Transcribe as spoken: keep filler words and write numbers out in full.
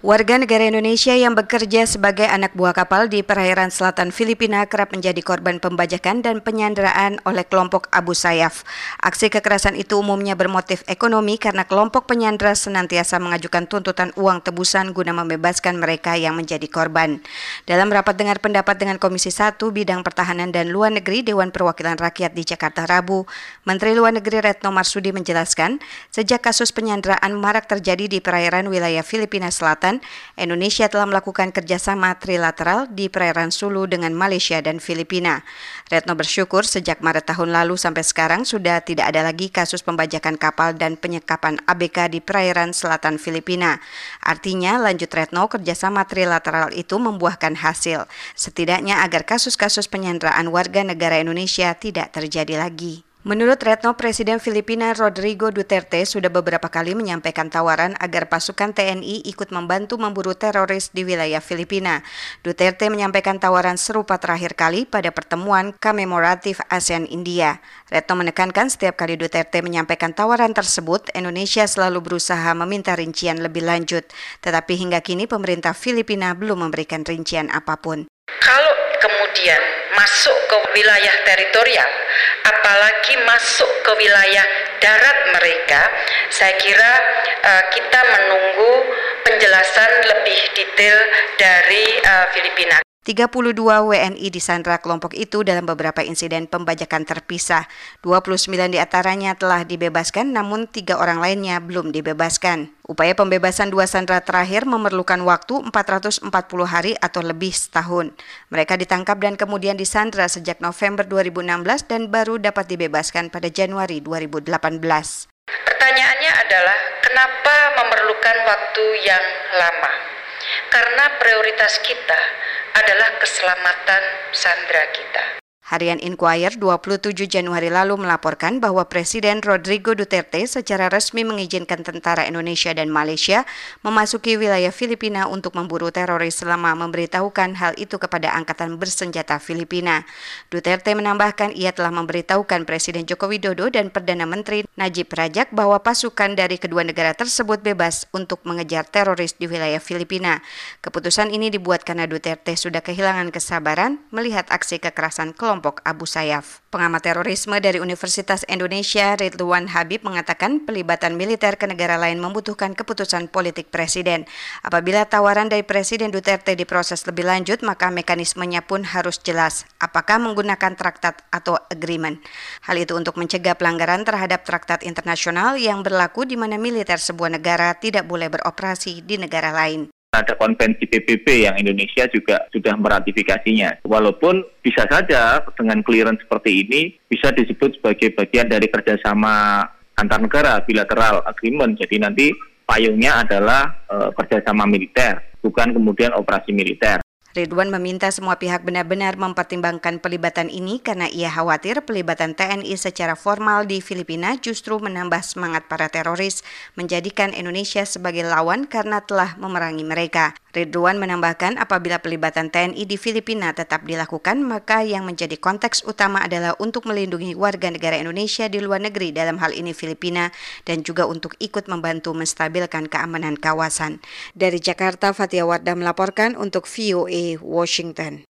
Warga negara Indonesia yang bekerja sebagai anak buah kapal di perairan selatan Filipina kerap menjadi korban pembajakan dan penyanderaan oleh kelompok Abu Sayyaf. Aksi kekerasan itu umumnya bermotif ekonomi karena kelompok penyandera senantiasa mengajukan tuntutan uang tebusan guna membebaskan mereka yang menjadi korban. Dalam rapat dengar pendapat dengan Komisi satu Bidang Pertahanan dan Luar Negeri Dewan Perwakilan Rakyat di Jakarta Rabu, Menteri Luar Negeri Retno Marsudi menjelaskan, sejak kasus penyanderaan marak terjadi di perairan wilayah Filipina Selatan, Indonesia telah melakukan kerjasama trilateral di perairan Sulu dengan Malaysia dan Filipina. Retno bersyukur sejak Maret tahun lalu sampai sekarang sudah tidak ada lagi kasus pembajakan kapal dan penyekapan A B K di perairan selatan Filipina. Artinya, lanjut Retno, kerjasama trilateral itu membuahkan hasil, setidaknya agar kasus-kasus penyanderaan warga negara Indonesia tidak terjadi lagi. Menurut Retno, Presiden Filipina Rodrigo Duterte sudah beberapa kali menyampaikan tawaran agar pasukan T N I ikut membantu memburu teroris di wilayah Filipina. Duterte menyampaikan tawaran serupa terakhir kali pada pertemuan komemoratif ASEAN-India. Retno menekankan setiap kali Duterte menyampaikan tawaran tersebut, Indonesia selalu berusaha meminta rincian lebih lanjut. Tetapi hingga kini pemerintah Filipina belum memberikan rincian apapun. Kalau kemudian masuk ke wilayah teritorial, apalagi masuk ke wilayah darat mereka, saya kira uh, kita menunggu penjelasan lebih detail dari uh, Filipina. tiga puluh dua W N I disandra kelompok itu dalam beberapa insiden pembajakan terpisah. dua puluh sembilan diantaranya telah dibebaskan, namun tiga orang lainnya belum dibebaskan. Upaya pembebasan dua sandera terakhir memerlukan waktu empat ratus empat puluh hari atau lebih setahun. Mereka ditangkap dan kemudian disandra sejak November dua ribu enam belas dan baru dapat dibebaskan pada Januari dua ribu delapan belas. Pertanyaannya adalah, kenapa memerlukan waktu yang lama? Karena prioritas kita adalah keselamatan sandera kita. Harian Inquirer dua puluh tujuh Januari lalu melaporkan bahwa Presiden Rodrigo Duterte secara resmi mengizinkan tentara Indonesia dan Malaysia memasuki wilayah Filipina untuk memburu teroris selama memberitahukan hal itu kepada Angkatan Bersenjata Filipina. Duterte menambahkan ia telah memberitahukan Presiden Joko Widodo dan Perdana Menteri Najib Razak bahwa pasukan dari kedua negara tersebut bebas untuk mengejar teroris di wilayah Filipina. Keputusan ini dibuat karena Duterte sudah kehilangan kesabaran melihat aksi kekerasan kelompok Abu Sayyaf. Pengamat terorisme dari Universitas Indonesia, Ridwan Habib, mengatakan pelibatan militer ke negara lain membutuhkan keputusan politik presiden. Apabila tawaran dari Presiden Duterte diproses lebih lanjut, maka mekanismenya pun harus jelas. Apakah menggunakan traktat atau agreement? Hal itu untuk mencegah pelanggaran terhadap traktat internasional yang berlaku di mana militer sebuah negara tidak boleh beroperasi di negara lain. Ada konvensi P B B yang Indonesia juga sudah meratifikasinya. Walaupun bisa saja dengan clearance seperti ini bisa disebut sebagai bagian dari kerjasama antar negara, bilateral agreement. Jadi nanti payungnya adalah e, kerjasama militer, bukan kemudian operasi militer. Ridwan meminta semua pihak benar-benar mempertimbangkan pelibatan ini karena ia khawatir pelibatan T N I secara formal di Filipina justru menambah semangat para teroris menjadikan Indonesia sebagai lawan karena telah memerangi mereka. Ridwan menambahkan apabila pelibatan T N I di Filipina tetap dilakukan, maka yang menjadi konteks utama adalah untuk melindungi warga negara Indonesia di luar negeri, dalam hal ini Filipina, dan juga untuk ikut membantu menstabilkan keamanan kawasan. Dari Jakarta, Fatia Wardah melaporkan untuk V O A Washington.